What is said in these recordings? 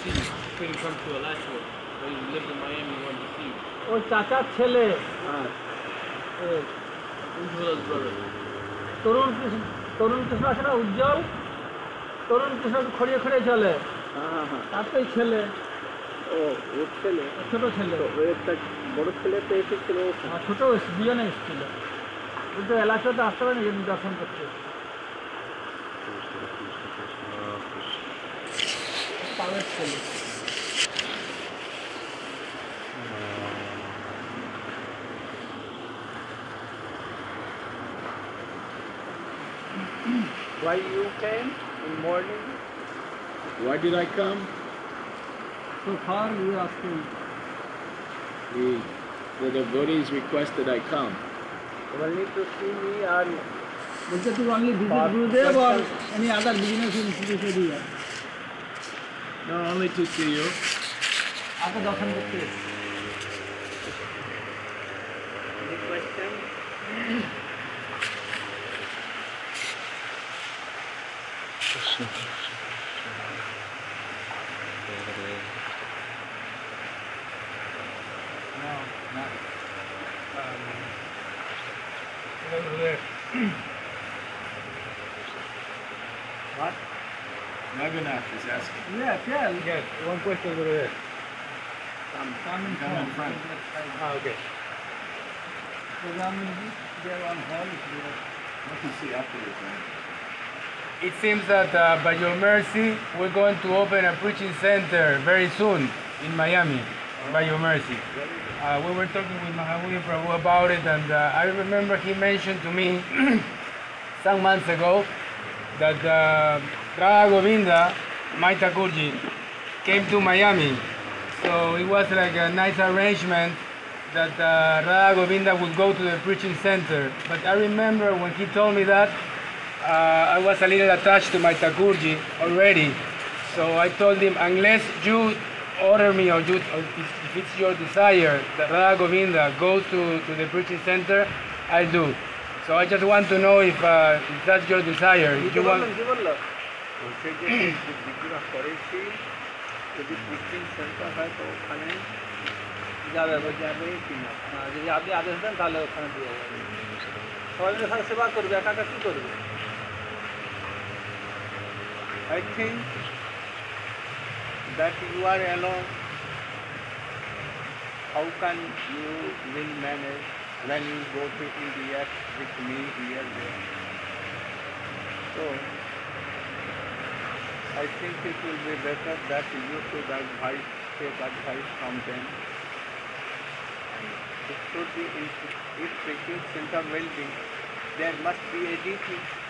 see you. Couldn't come to Alachua, but he lived in Miami, wanted to see you. ওই চাচার ছেলে Ujjwala's brother. তরুণ কৃষ্ণ আছে না উজ্জ্বল, তরুণ কৃষ্ণ খড়িয়ে খড়িয়ে চলে, তার তো ছেলে, ওর ছেলে, ছোট ছেলে, একটা বড় ছেলে তো এসেছিল, ছোট দুজনে এসেছিল, কিন্তু এলাকাতে আসতে পারেনি দর্শন করতে। পালের ছেলে। Why you came in morning? Why did I come? So far we are asking. The devotees requested I come. You will need to see me or বলছে তুই only visit Gurudev or any other business institution? No, only to see you. আগে দর্শন করতে। any question? What? Raghunath is asking. Yeah, tell. Yes, one question over there. Come in Come in front. Okay. Program they are on hall. What to see afterwards, man? It seems that by your mercy, we're going to open a preaching center very soon in Miami, by your mercy. We were talking with Mahavir Prabhu about it, and I remember he mentioned to me some months ago that Radha Govinda, Mai Thakurji, came to Miami. So it was like a nice arrangement that Radha Govinda would go to the preaching center. But I remember when he told me that, I was a little attached to my Thakurji already. So I told him, unless you order me or if it's your desire that Radha Govinda go to the preaching center, I'll do. So I just want to know if that's your desire. If you want... যদি preaching center হয় তো ওখানে যাবে যাবে কিনা? যদি আপনি আদেশ দেন তাহলে ওখানে দিয়ে যাবে। সবাই মিলে তাহলে সেবা করবে, একা একা কি করবে? I think that you are alone. How can you will manage when you go to India with me here there? So I think it will be better that you should take advice from them. And it should be if preaching center will be, there must be a DT.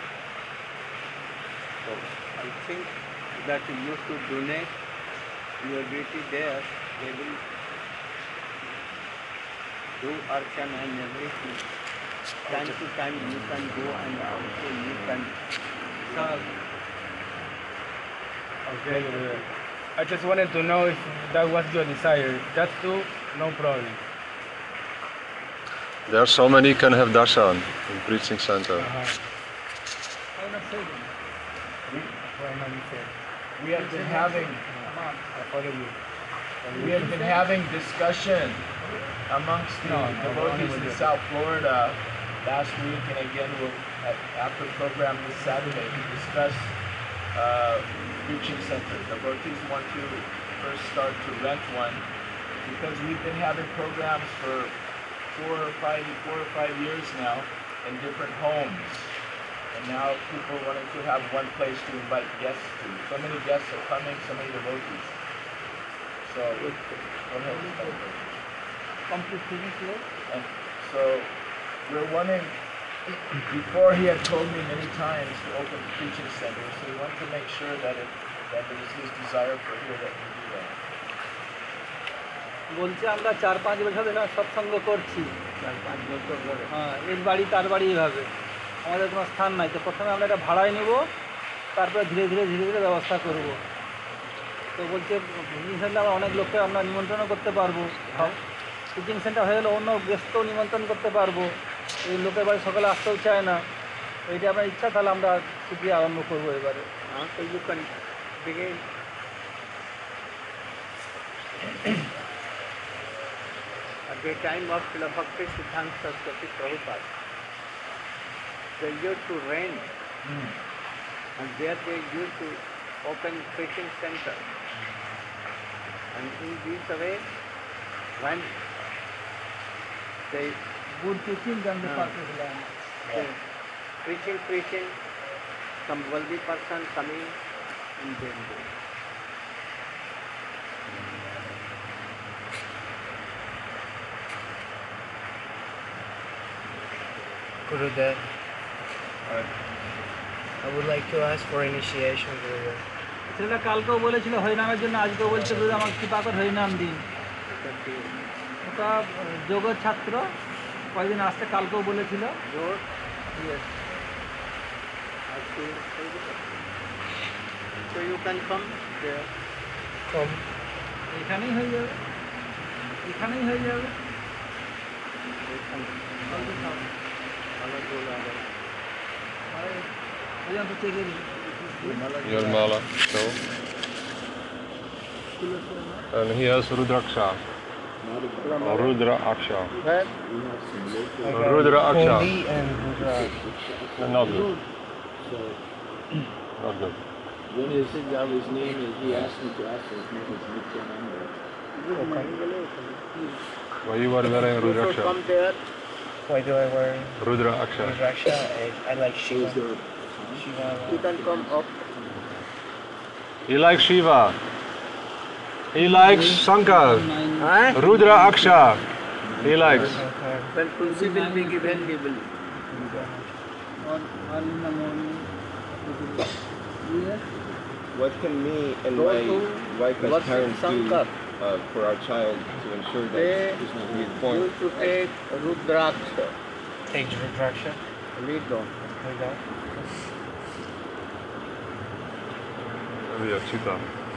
So I think that you should donate your duty there. They will do archana and everything. Time to time you can go and also you can serve. Okay. I just wanted to know if that was your desire. If that's too, no problem. There are so many can have darshan in preaching center. We have been having discussion amongst the devotees in South Florida last week, and again after program this Saturday to discuss preaching center. Devotees want to first start to rent one because we've been having programs for 4 or 5 years now in different homes. And now people wanting to have one place to invite guests to. So many guests are coming, so many devotees. So, go ahead. Complete finish. And so, we're wanting, before he had told me many times to open the preaching center, so we want to make sure that it is his desire for here that we do that. বলছে আমরা 4-5 বছর ধরে সৎসঙ্গ করছি, 4-5 বছর ধরে। হ্যাঁ, এর বাড়ি তার বাড়ি এইভাবে, আমাদের কোনো স্থান নাই। তো প্রথমে আমরা এটা ভাড়ায় নেব, তারপরে ধীরে ধীরে ব্যবস্থা করব। তো বলছে টিচিং সেন্টার আমরা অনেক লোককে আমরা নিমন্ত্রণ করতে পারবো, টিচিং সেন্টার হয়ে গেলে অন্য গেস্টকেও নিমন্ত্রণ করতে পারবো। এই লোকের বাড়ি সকালে আসতেও চায় না, এইটা আপনার ইচ্ছা, তাহলে আমরা ছুটি আরম্ভ করবো এবারে। So you can begin. At the time of Srila Bhakti Siddhanta Saraswati Prabhupada, they used to rain, and there they used to open preaching center. And in this way, when they Good teaching than the perfect land. preaching, some wealthy person coming and then Gurudev, I would like to ask for initiation, Gurudev. ছেলেটা কালকেও বলেছিল হরিনামের জন্য, আজকেও বলছে গুরু আমাকে কৃপা করে হরিনাম দিন। ওটা যোগের ছাত্র, কয়েকদিন আসতে কালকেও বলেছিল। road. Yes. So you can come there. Come. এখানেই হয়ে যাবে, এখানেই হয়ে যাবে। পর্যন্ত চেকে দিই। Your mala, so. And he has Rudraksha. Rudra Aksha. Rudra Aksha. Kundi and Rudra. Not good. Not good. When he said that his name is, he asked me to ask his name is Nityananda. Why you are wearing You should Rudraksha? come there. Why do I wear Rudra Aksha. Rudraksha? I like Shiva. Shiva. You can come up. He likes Shiva. He likes Shankar. Rudra Aksha. He likes. When Tulsi will be given, he will. All in the morning. Yes. What can me and Go my to wife as worship parents do Shankar. for our child to ensure that They he is born? used to take Rudraksha. Take Rudraksha. Lead on. Like that. Yeah, Chita.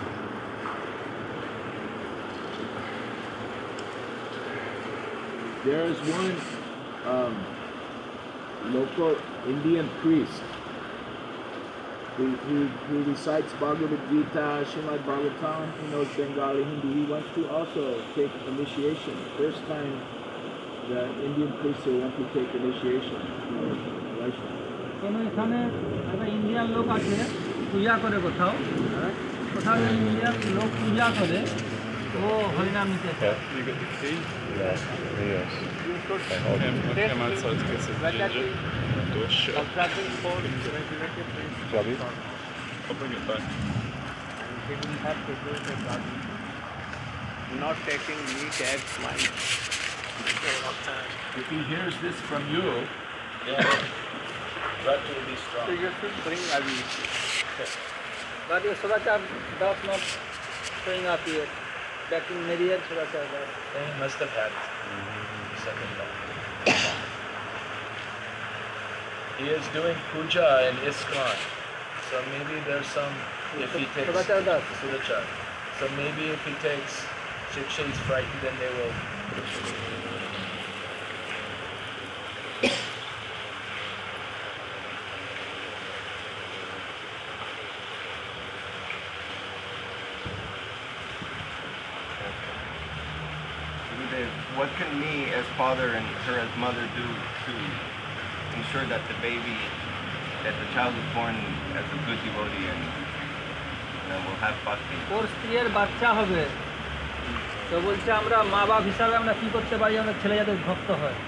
There is one local Indian priest who recites Bhagavad Gita, Srimad Bhagavatam. He knows Bengali, Hindi. He wants to also take initiation. First time the Indian priest will want to take initiation. কোনো এখানে একটা Indian লোক আছে পূজা করে কোথাও, কোথাও Indian লোক পূজা করে, ও হরিনাম নিতে চায়। Yes. Observing for regulated principles. Chabi? And he will have to do the body. Not taking meat as mine. If he hears this from you, then Rat will be So strong. you should bring Avi. But your Sudachar does not showing up here. Back in Marriott, Sudachar does. Then he must have had second love. He is doing puja in ISKCON. So maybe there's some, if he takes Sudachar does. Sudachar. So maybe if he takes Shiksha, he's frightened, then they will. What can me as father and her as mother do to ensure that the child is born as a good devotee and will have bhakti? ওর স্ত্রীর বাচ্চা হবে, তো বলছে আমরা মা বাপ হিসাবে আমরা কি করতে পারি আমরা ছেলে যাতে ভক্ত হয়।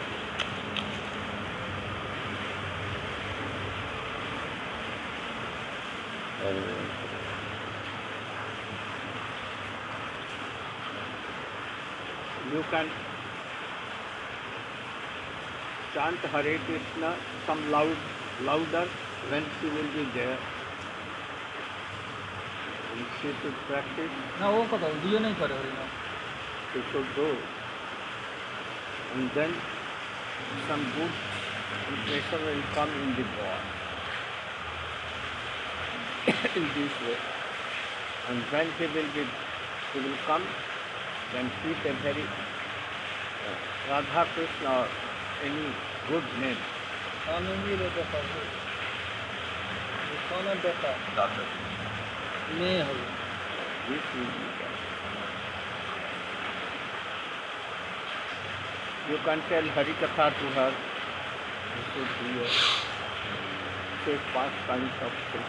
You can chant Hare Krishna some louder when she will be there. And she should practice, না ও কথা দুজনেই করে হরিনাম। she should go. And then some good impression will come in the boy. In this way. And when he will come, then keep a very Radha Krishna or any good name. Anandi বেটা পাবে, সোনার বেটা Doctor. মেয়ে হবে। This will be done. You can tell Harikatha to her. You should hear. Say past kinds of things.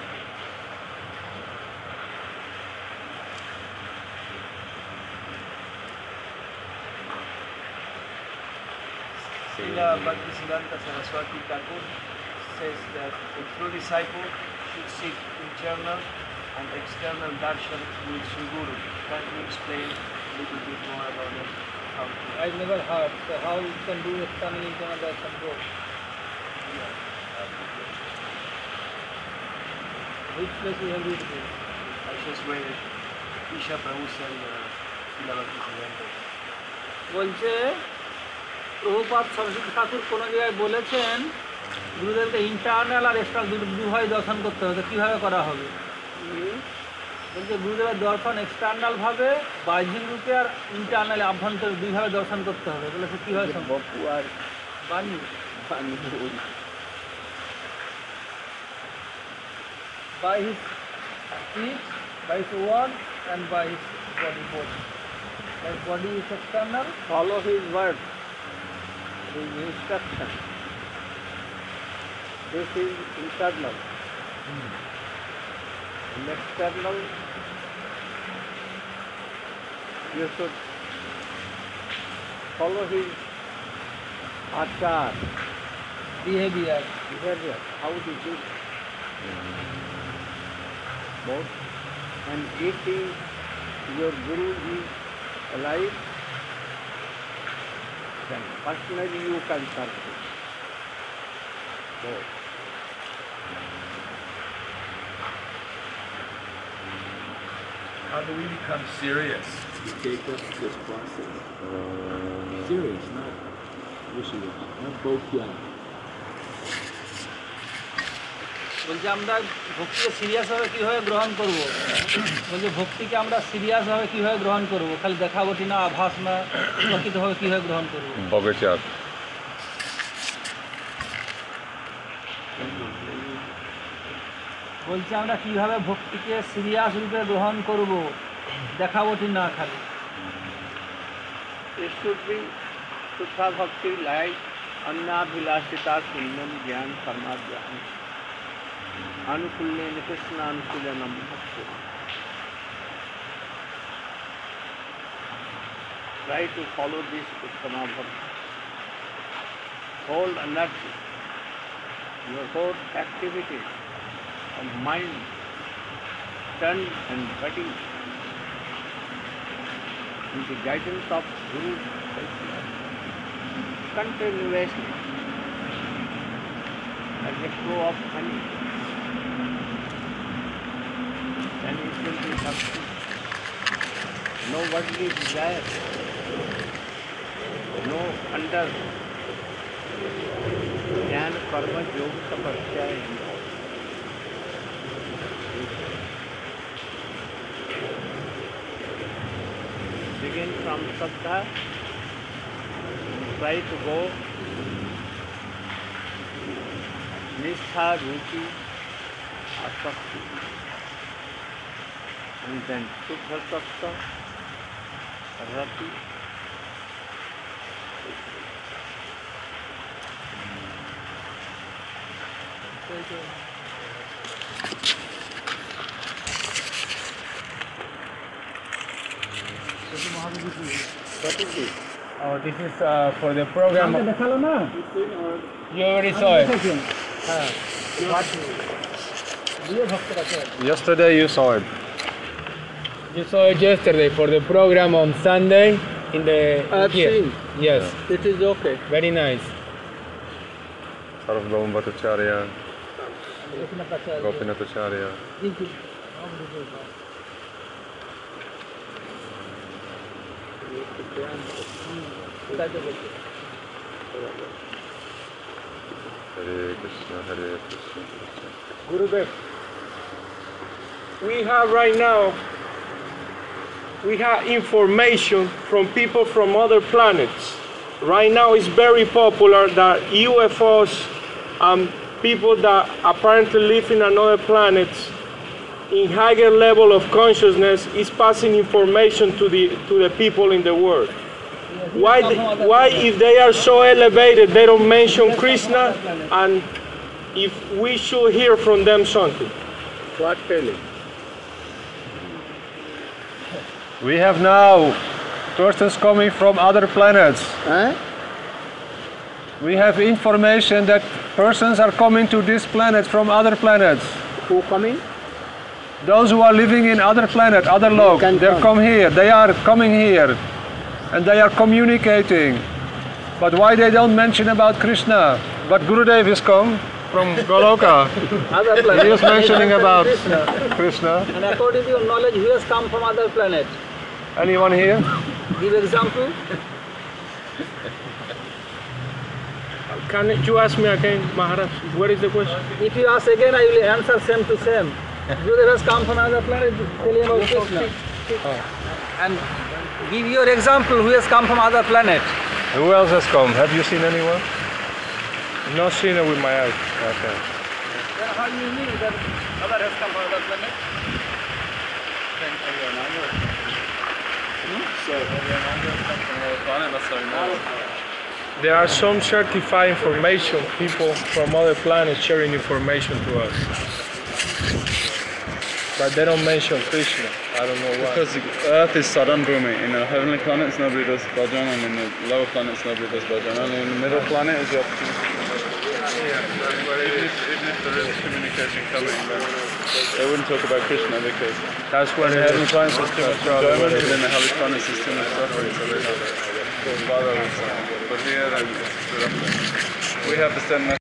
Srila Bhaktisiddhanta Saraswati Thakur says that a true disciple should seek internal and external darshan with Sri Guru. Can you explain a little bit more about it? How to... I've never heard. So how you can do external internal darshan both? Which place you have read this? I just read it. Isha Prabhu said Srila Bhaktisiddhanta. বলছে প্রভুপাদ সরস্বতী ঠাকুর কোনো জায়গায় বলেছেন গুরুদেবকে internal আর external দুভাবে দর্শন করতে হবে। কীভাবে করা হবে? বলছে গুরুদেবের দর্শন এক্সটার্নালভাবে বাহ্যিক রূপে আর ইন্টারনাল আভ্যন্তর দুইভাবে দর্শন করতে হবে। বলেছে কীভাবে সম্ভব? আর বাণী by his speech, by his word and by his body both. His body is external. follow his word, his instruction. This is internal. And external, you should follow his achar, Behavior. how to do both. And if your guru is alive, then personally you can serve him. Both. How do we become serious? Take up this process. Serious, not wishy-washy, not bokeh. বলছে আমরা ভক্তিকে সিরিয়াসভাবে কীভাবে গ্রহণ করব? বলছে ভক্তিকে আমরা সিরিয়াসভাবে কীভাবে গ্রহণ করব? খালি দেখাবটি না, আভাস না, প্রকৃতভাবে কীভাবে গ্রহণ করব? বগচার। বলছে আমরা কীভাবে ভক্তিকে সিরিয়াস রূপে গ্রহণ করব, দেখাবটি না খালি। It should be Sutta Bhakti like Annabhilasita Punyam Jnana Samadhyam Anukulyena Krishna Anukulanam Bhakti. Try to follow this Uttama Bhakti. Whole energy, your whole activity of mind, tongue and body in the guidance of Guru continuously as a flow of honey, and it will be bhakti. No worldly desire, no under jnana karma yoga tapasya involved. Begin from Saddha, try to go Nishtha, Ruchi, Asakti, and then Shuddha Sattva, Rati. Oh, this is for the program. You already saw it. Yesterday you saw it. You saw it yesterday for the program on Sunday in the here. seen. Yes, It is okay. very nice. Sarvabhauma Bhattacharya, Gopinathacharya. Hare Krishna, Hare Krishna, Krishna. Gurudev, we have right now, we have information from people from other planets. Right now it's very popular that UFOs and people that apparently live in another planet in higher level of consciousness is passing information to the people in the world. Why if they are so elevated, they don't mention Krishna, and if we should hear from them something? What feeling? We have now persons coming from other planets. We have information that persons are coming to this planet from other planets. Who coming? Those who are living in other planet, other lok, they come here. They are coming here, and they are communicating. But why they don't mention about Krishna? But Gurudev is come from Goloka. Other planet. He is mentioning about Krishna. And according to your knowledge, who has come from other planet? Anyone here? Give example. Can you ask me again, Maharaj? What is the question? If you ask again, I will answer same to same. Gurudev has come from another planet, tell him about Krishna. And give your example, who has come from other planet. Who else has come? Have you seen anyone? Not seen it with my eyes. Okay. Then how do you mean that other has come from other planet? There are some certified information, people from other planets sharing information to us. But they don't mention Krishna. I don't know why. Because the Earth is Sadan Bhumi. In the heavenly planets, nobody does bhajan, and in the lower planets, nobody does bhajan. Only in the middle planet is the opportunity. Even if there is communication coming, they wouldn't talk about Krishna because that's when in the heavenly planets there's too much enjoyment, and in the hellish planets there's too much suffering, so they don't bother with that. But here, we have the same message.